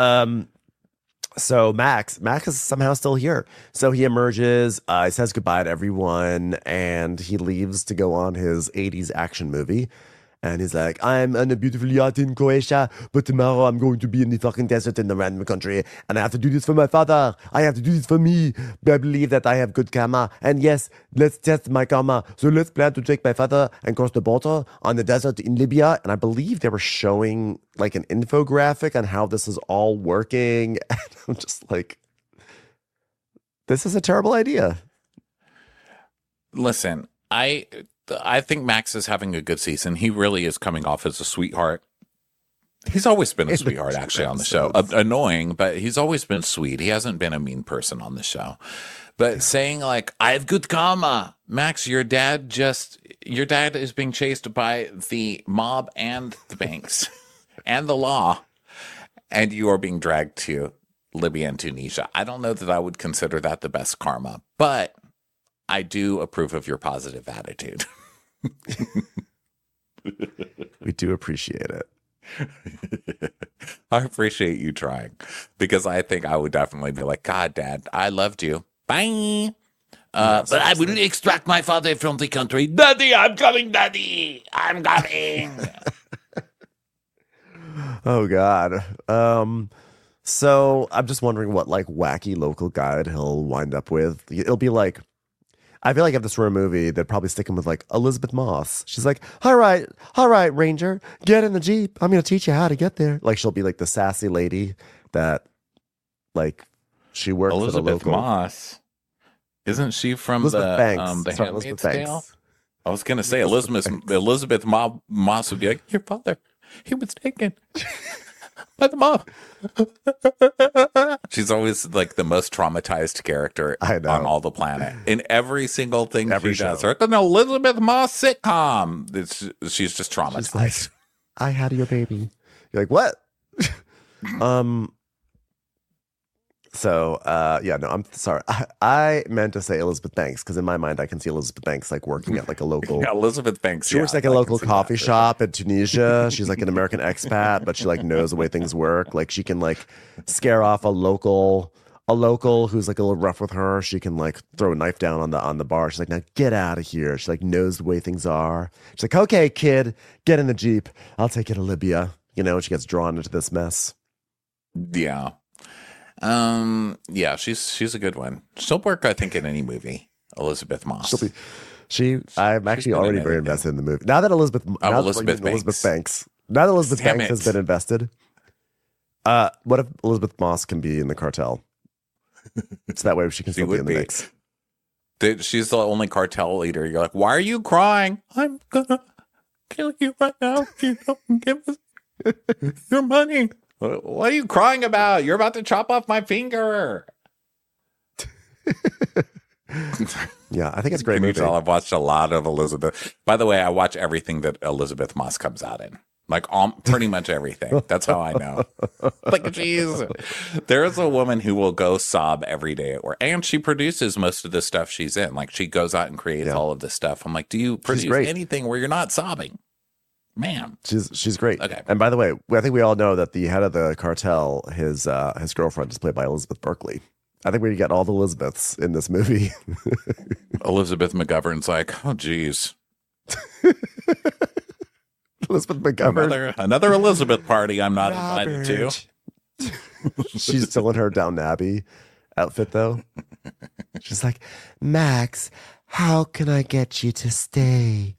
So Max is somehow still here. So he emerges, he says goodbye to everyone, and he leaves to go on his 80s action movie. And he's like, I'm on a beautiful yacht in Croatia, but tomorrow I'm going to be in the fucking desert in the random country, and I have to do this for my father. I have to do this for me. I believe that I have good karma. And yes, let's test my karma. So let's plan to take my father and cross the border on the desert in Libya. And I believe they were showing like an infographic on how this is all working. And I'm just like, this is a terrible idea. Listen, I think Max is having a good season. He really is coming off as a sweetheart. He's always been a sweetheart, actually, on the show. Annoying, but he's always been sweet. He hasn't been a mean person on the show. But saying, like, I have good karma. Max, your dad is being chased by the mob and the banks and the law, and you are being dragged to Libya and Tunisia. I don't know that I would consider that the best karma, but I do approve of your positive attitude. We do appreciate it. I appreciate you trying, because I think I would definitely be like, God, Dad, I loved you. Bye. But I will extract my father from the country. Daddy, I'm coming, Daddy. I'm coming. Oh, God. So I'm just wondering what like wacky local guide he'll wind up with. It'll be like, I feel like if this were a movie, they'd probably stick him with like Elizabeth Moss. She's like, all right, Ranger, get in the Jeep. I'm going to teach you how to get there. Like she'll be like the sassy lady that like She worked for the Elizabeth local Moss. Isn't she from Elizabeth Banks. the Sorry, Handmaid's Elizabeth Tale? Banks. I was going to say Elizabeth Elizabeth Moss would be like, your father, he was taken by the mob. She's always like the most traumatized character I know. on all the planet. In every single thing Every she does. show. Like an Elizabeth Moss sitcom. She's just traumatized. She's like, I had your baby. You're like, what? So, no, I'm sorry. I meant to say Elizabeth Banks because in my mind, I can see Elizabeth Banks like working at like a local. Yeah, Elizabeth Banks. She works like a local coffee shop in Tunisia. She's like an American expat, but she like knows the way things work. Like she can like scare off a local who's like a little rough with her. She can like throw a knife down on the bar. She's like, now get out of here. She like knows the way things are. She's like, okay, kid, get in the Jeep. I'll take you to Libya. You know, she gets drawn into this mess. Yeah. Yeah, she's a good one. She'll work, I think, in any movie. Elizabeth Moss. I'm actually been already in very everything. invested in the movie. Now that Elizabeth Elizabeth Banks. Now that Elizabeth Damn Banks has it. been invested. What if Elizabeth Moss can be in the cartel? So that way she can She still be would in the be. mix. She's the only cartel leader. You're like, why are you crying? I'm gonna kill you right now if you don't give us your money. What are you crying about? You're about to chop off my finger. Yeah, I think it's a great Can you movie. tell I've watched a lot of Elizabeth? By the way, I watch everything that Elizabeth Moss comes out in. Like pretty much everything. That's how I know. Like, jeez. There is a woman who will go sob every day at work. And she produces most of the stuff she's in. Like, she goes out and creates all of this stuff. I'm like, do you produce great. anything where you're not sobbing? Man. She's great. Okay. And by the way, I think we all know that the head of the cartel, his girlfriend, is played by Elizabeth Berkley. I think we get all the Elizabeths in this movie. Elizabeth McGovern's like, oh, geez. Elizabeth McGovern. Another Elizabeth party I'm not invited to. She's still in her Downton Abbey outfit, though. She's like, Max, how can I get you to stay?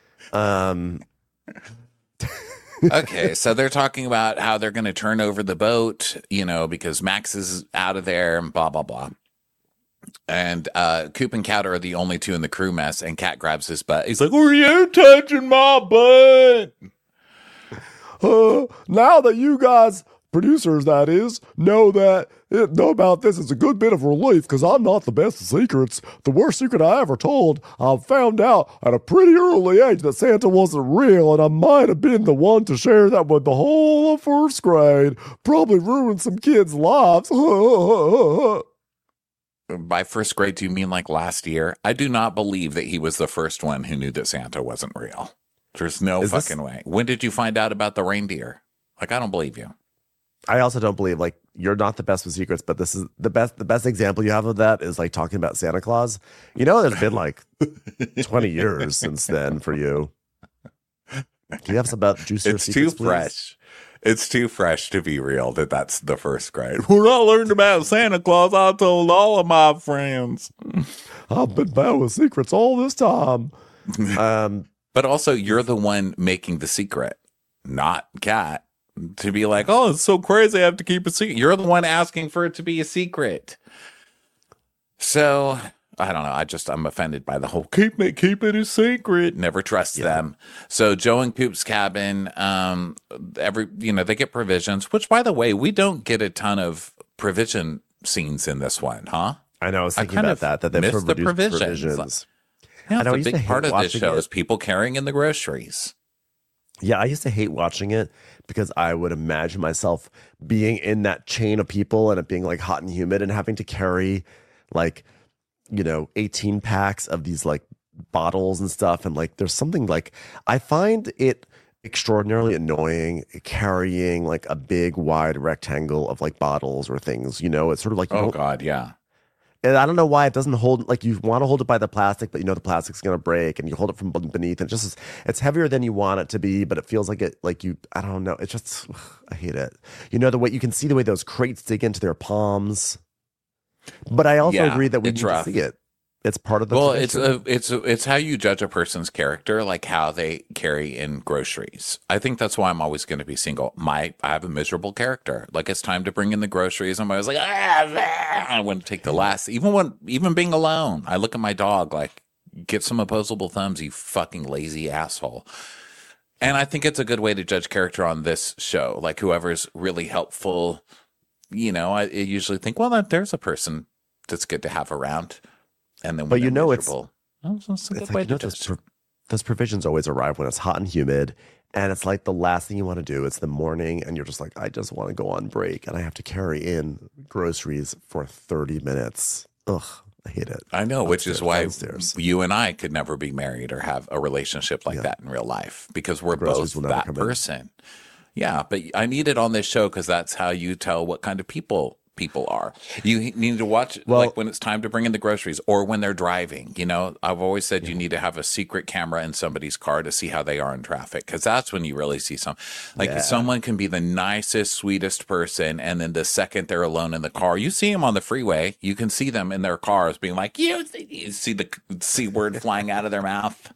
Okay, so they're talking about how they're going to turn over the boat, because Max is out of there and blah, blah, blah. And Coop and Cat are the only two in the crew mess, and Cat grabs his butt. He's like, "Were you touching my butt?" Now that you guys, producers that is, know about this, it's a good bit of relief because I'm not the best of secrets. The worst secret I ever told, I found out at a pretty early age that Santa wasn't real, and I might have been the one to share that with the whole of first grade. Probably ruined some kids' lives. By first grade, do you mean like last year? I do not believe that he was the first one who knew that Santa wasn't real. There's no fucking way. When did you find out about the reindeer? Like, I don't believe you. I also don't believe, like, you're not the best with secrets, but this is the best example you have of that is like talking about Santa Claus. There's been like 20 years since then for you. Can you have some about juicier It's secrets, too please? fresh. It's too fresh to be real that's the first grade. When I learned about Santa Claus, I told all of my friends. I've been bad with secrets all this time. But also, you're the one making the secret, not Cat. To be like, oh, it's so crazy, I have to keep a secret. You're the one asking for it to be a secret. So, I don't know. I'm offended by the whole keep it a secret. Never trust them. So Joe and Coop's cabin, they get provisions, which, by the way, we don't get a ton of provision scenes in this one, huh? I know. I was thinking kind about of that they've missed the produced provisions. I know, I It's used a to big hate part of this watching show it. is people carrying in the groceries. Yeah, I used to hate watching it because I would imagine myself being in that chain of people and it being like hot and humid and having to carry like, 18 packs of these like bottles and stuff. And like, there's something like, I find it extraordinarily annoying carrying like a big wide rectangle of like bottles or things, it's sort of like, Oh God, yeah. and I don't know why it doesn't hold, like you want to hold it by the plastic, but the plastic's going to break and you hold it from beneath and it's heavier than you want it to be, but it feels like I don't know. It's just, I hate it. The way you can see the way those crates dig into their palms. But I also agree that we need it's rough. to see it. It's part of the Well, tradition. it's how you judge a person's character, like how they carry in groceries. I think that's why I'm always going to be single. I have a miserable character. Like it's time to bring in the groceries. I'm always like, I want to take the last. Even being alone, I look at my dog like, get some opposable thumbs, you fucking lazy asshole. And I think it's a good way to judge character on this show. Like whoever's really helpful, I usually think, well, there's a person that's good to have around. And then, But when they're it's miserable, it's a good it's way like to judge. those provisions always arrive when it's hot and humid, and it's like the last thing you want to do. It's the morning, and you're just like, I just want to go on break, and I have to carry in groceries for 30 minutes. Ugh, I hate it. I know, which is why Downstairs. you and I could never be married or have a relationship like that in real life because we're Groceries both will never that come in. person. Yeah, but I need it on this show because that's how you tell what kind of people are. You need to watch like when it's time to bring in the groceries or when they're driving. I've always said you need to have a secret camera in somebody's car to see how they are in traffic because that's when you really see some. Like someone can be the nicest, sweetest person, and then the second they're alone in the car, you see them on the freeway. You can see them in their cars being like, you see the C word flying out of their mouth.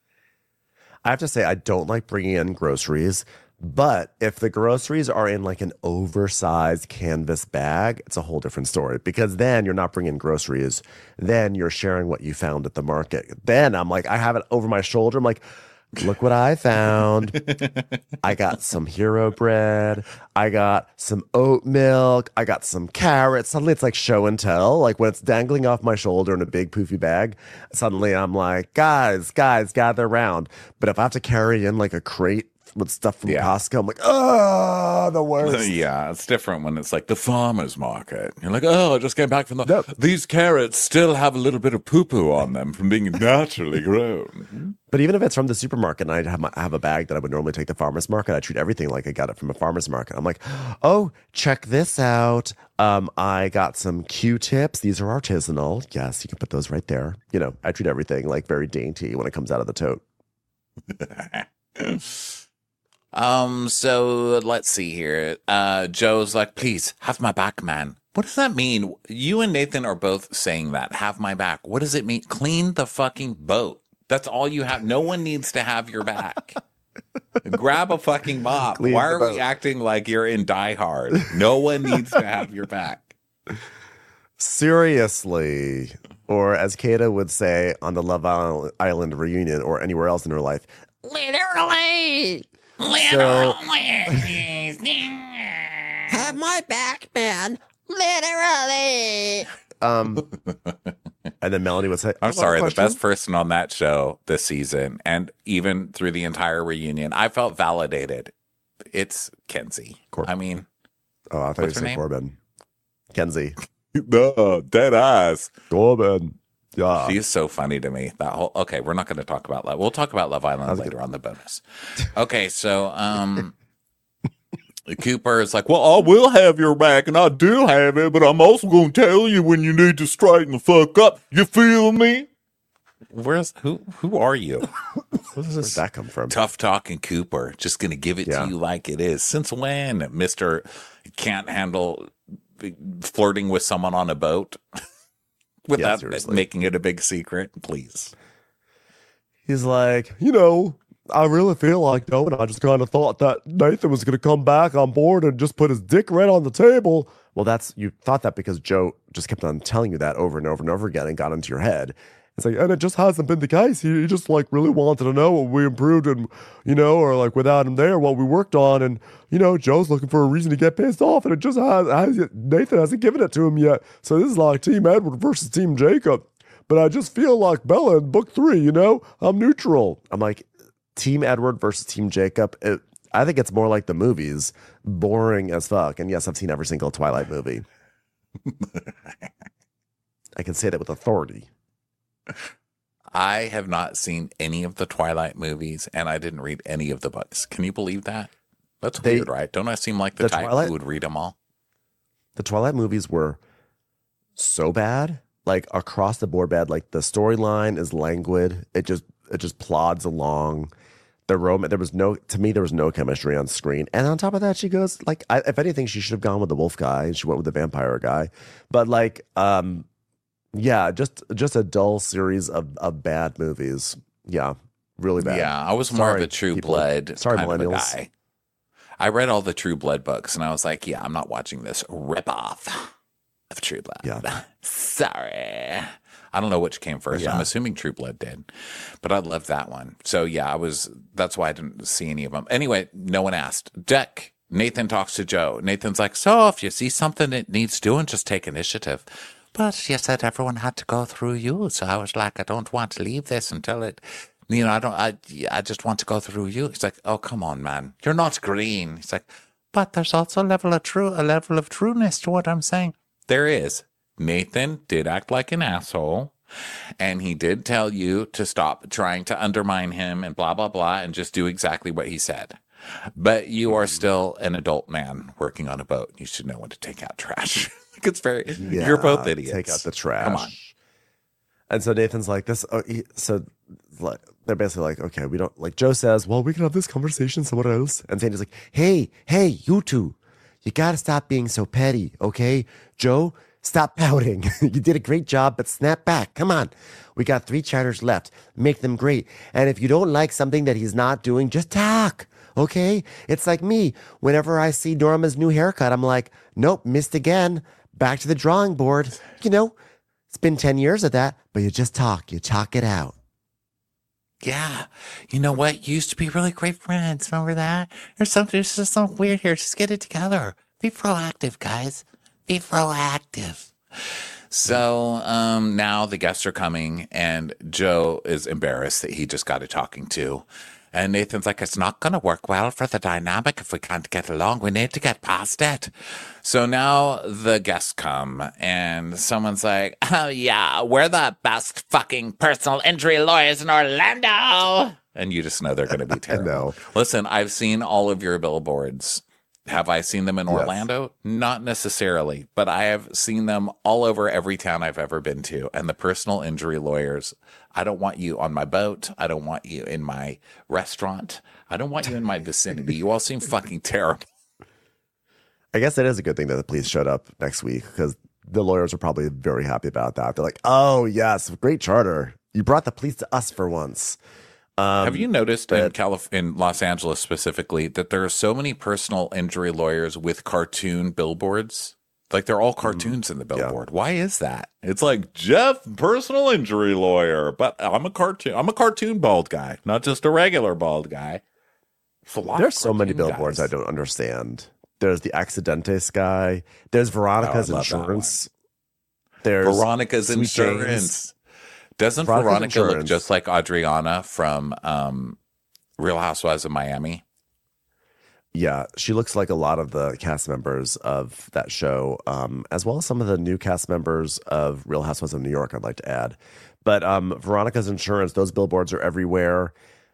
I have to say, I don't like bringing in groceries, but if the groceries are in like an oversized canvas bag, it's a whole different story because then you're not bringing groceries. Then you're sharing what you found at the market. Then I'm like, I have it over my shoulder. I'm like, look what I found. I got some hero bread. I got some oat milk. I got some carrots. Suddenly it's like show and tell. Like when it's dangling off my shoulder in a big poofy bag, suddenly I'm like, guys, gather around. But if I have to carry in like a crate with stuff from Costco, I'm like, oh, the worst. Yeah, it's different when it's like the farmer's market. You're like, oh, I just came back from these carrots still have a little bit of poo-poo on them from being naturally grown. But even if it's from the supermarket and I have a bag that I would normally take to farmer's market, I treat everything like I got it from a farmer's market. I'm like, oh, check this out. I got some Q-tips. These are artisanal. Yes, you can put those right there. I treat everything like very dainty when it comes out of the tote. So let's see here. Joe's like, please have my back, man. What does that mean? You and Nathan are both saying that. Have my back. What does it mean? Clean the fucking boat. That's all you have. No one needs to have your back. Grab a fucking mop. Clean Why the are we boat. acting like you're in Die Hard? No one needs to have your back. Seriously. Or as Kata would say on the Love Island reunion or anywhere else in her life, Literally. So, Have my back, man. Literally. and then Melanie would say, I'm sorry, the question? best person on that show this season and even through the entire reunion, I felt validated. It's Kenzie. Corbin. I mean, Oh, I thought you What's her said name? Corbin. Kenzie. no, dead eyes. Corbin. Yeah. She's so funny to me. Okay, we're not going to talk about Love. We'll talk about Love Island later on the bonus. Okay, so Cooper is like, well, I will have your back, and I do have it, but I'm also going to tell you when you need to straighten the fuck up. You feel me? Who are you? Where does that come from? Tough talking Cooper. Just going to give it to you like it is. Since when, Mr. Can't handle flirting with someone on a boat? Without making it a big secret, please. He's like, I really feel like, though, and I just kind of thought that Nathan was going to come back on board and just put his dick right on the table. Well, you thought that because Joe just kept on telling you that over and over and over again and got into your head. It's like, and it just hasn't been the case. He just like really wanted to know what we improved and, or like without him there, what we worked on. And, Joe's looking for a reason to get pissed off. And it just Nathan hasn't given it to him yet. So this is like Team Edward versus Team Jacob. But I just feel like Bella in book 3, I'm neutral. I'm like, Team Edward versus Team Jacob. I think it's more like the movies. Boring as fuck. And yes, I've seen every single Twilight movie. I can say that with authority. I have not seen any of the Twilight movies, and I didn't read any of the books. Can you believe that? That's weird, right? Don't I seem like the type who would read them all? The Twilight movies were so bad, like across the board bad. Like the storyline is languid. It just plods along. The romance, there was no chemistry on screen. And on top of that, she goes like, if anything, she should have gone with the wolf guy, and she went with the vampire guy. But like, Yeah, just a dull series of bad movies. Yeah, really bad. Yeah, I was more of Sorry, a True people. Blood Sorry, kind of a millennials. guy. I read all the True Blood books, and I was like, yeah, I'm not watching this ripoff of True Blood. Yeah. Sorry. I don't know which came first. Yeah. I'm assuming True Blood did, but I loved that one. So yeah, that's why I didn't see any of them. Anyway, no one asked. Deck, Nathan talks to Joe. Nathan's like, so if you see something that needs doing, just take initiative. But you said everyone had to go through you, so I was like, I don't want to leave this until it. I just want to go through you. He's like, oh, come on, man. You're not green. He's like, But there's also a level of trueness to what I'm saying. there is. Nathan did act like an asshole, and he did tell you to stop trying to undermine him and blah, blah, blah, and just do exactly what he said. But you are still an adult man working on a boat. You should know when to take out trash. You're both idiots. Take out the trash. Come on. And so Nathan's like this. Like, they're basically like, okay, we don't like. Joe says, well, we can have this conversation somewhere else. And Sandy's like, hey, you two, you got to stop being so petty, okay? Joe, stop pouting. You did a great job, but snap back. Come on. We got 3 charters left. Make them great. And if you don't like something that he's not doing, just talk. Okay? It's like me. Whenever I see Norma's new haircut, I'm like, nope, missed again. Back to the drawing board. You know, it's been 10 years of that, but you just talk. You talk it out. Yeah. You know what? You used to be really great friends. Remember that? There's just something weird here. Just get it together. Be proactive, guys. Be proactive. So now the guests are coming, and Joe is embarrassed that he just got a talking to. And Nathan's like, it's not going to work well for the dynamic if we can't get along. We need to get past it. So now the guests come, and someone's like, oh, yeah, we're the best fucking personal injury lawyers in Orlando. And you just know they're going to be terrible. know. Listen, I've seen all of your billboards. Have I seen them in Orlando? Not necessarily, but I have seen them all over every town I've ever been to. And the personal injury lawyers, I don't want you on my boat. I don't want you in my restaurant. I don't want you in my vicinity. You all seem fucking terrible. I guess it is a good thing that the police showed up next week because the lawyers are probably very happy about that. They're like, oh, yes, great charter. You brought the police to us for once. Have you noticed in Los Angeles specifically that there are so many personal injury lawyers with cartoon billboards? Like they're all cartoons in the billboard. Yeah. Why is that? It's like Jeff, personal injury lawyer, but I'm a cartoon bald guy, not just a regular bald guy. There's so many billboards I don't understand. There's the Accidentes guy. There's Veronica's Insurance. There's Veronica's Sweet Insurance. James. Doesn't Veronica look just like Adriana from Real Housewives of Miami? Yeah, she looks like a lot of the cast members of that show, as well as some of the new cast members of Real Housewives of New York, I'd like to add. But Veronica's Insurance, those billboards are everywhere.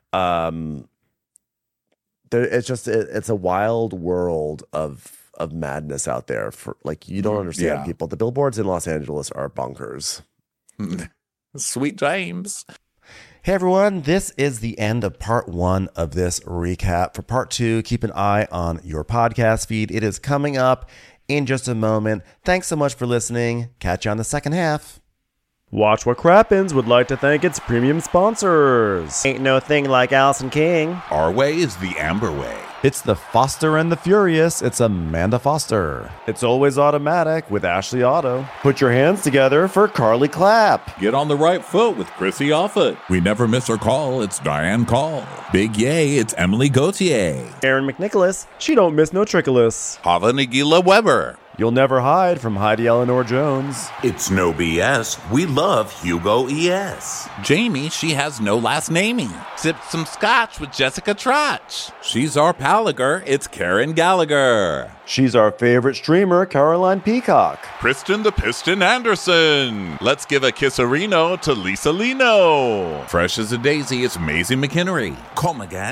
It's a wild world of madness out there. For like, you don't understand people. The billboards in Los Angeles are bonkers. Sweet James. Hey everyone, this is the end of part 1 of this recap. For part 2, keep an eye on your podcast feed. It is coming up in just a moment. Thanks so much for listening. Catch you on the second half. Watch What Crappens would like to thank its premium sponsors. Ain't no thing like Allison King. Our way is the Amber way. It's the Foster and the Furious. It's Amanda Foster. It's Always Automatic with Ashley Otto. Put your hands together for Carly Clapp. Get on the right foot with Chrissy Offit. We never miss her call. It's Diane Call. Big yay, it's Emily Gauthier. Aaron McNicholas. She don't miss no trickolas. Hava Nagila Weber. You'll never hide from Heidi Eleanor Jones. It's no BS. We love Hugo E.S. Jamie, she has no last naming. Sipped some scotch with Jessica Trotch. She's our palager. It's Karen Gallagher. She's our favorite streamer, Caroline Peacock. Kristen the Piston Anderson. Let's give a kisserino to Lisa Lino. Fresh as a daisy, it's Maisie McHenry. Come again?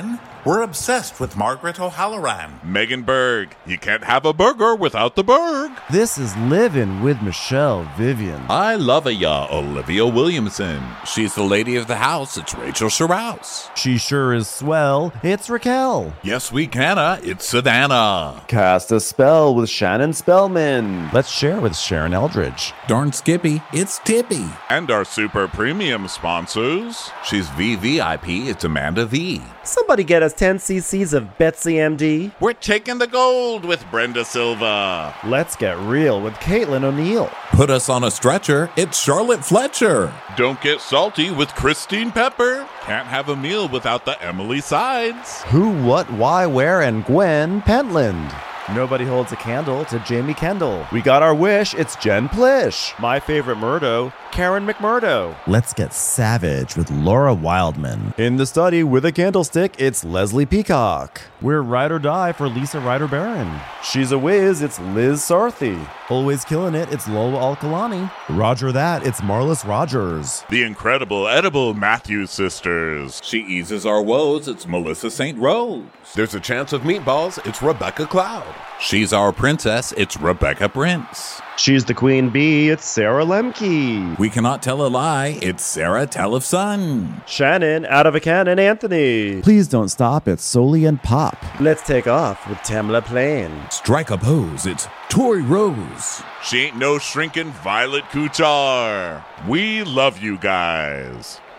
We're obsessed with Margaret O'Halloran. Megan Berg. You can't have a burger without the Berg. This is Living with Michelle Vivian. I love ya, Olivia Williamson. She's the lady of the house. It's Rachel Sherrouse. She sure is swell. It's Raquel. Yes, we canna. It's Savannah. Cast a spell with Shannon Spellman. Let's share with Sharon Eldridge. Darn Skippy. It's Tippy. And our super premium sponsors. She's VVIP. It's Amanda V. Somebody get us 10 cc's of Betsy MD. We're taking the gold with Brenda Silva. Let's get real with Caitlin O'Neill. Put us on a stretcher. It's Charlotte Fletcher. Don't get salty with Christine Pepper. Can't have a meal without the Emily Sides. Who, what, why, where, and Gwen Pentland. Nobody holds a candle to Jamie Kendall. We got our wish. It's Jen Plish. My favorite Murdo, Karen McMurdo. Let's get savage with Laura Wildman. In the study with a candlestick, it's Leslie Peacock. We're ride or die for Lisa Ryder Barron. She's a whiz. It's Liz Sarthy. Always killing it. It's Lola Alkalani. Roger that. It's Marlis Rogers. The incredible edible Matthews sisters. She eases our woes. It's Melissa St. Rose. There's a chance of meatballs. It's Rebecca Cloud. She's our princess. It's Rebecca Prince. She's the queen bee. It's Sarah Lemke. We cannot tell a lie. It's Sarah Tellefson. Shannon out of a cannon Anthony. Please don't stop. It's Soli and Pop. Let's take off with Tamla Plain. Strike a pose. It's Tori Rose. She ain't no shrinking Violet Kuchar. We love you guys.